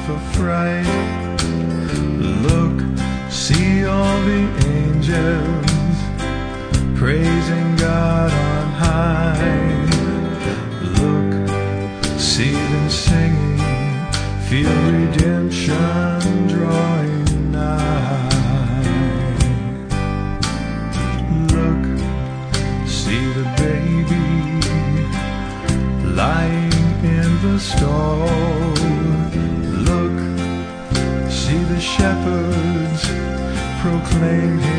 for fright. Look, see all the angels praising God on high. Look, see them singing, feel redemption drawing nigh. Look, see the baby lying in the stall. Look, see the shepherds proclaim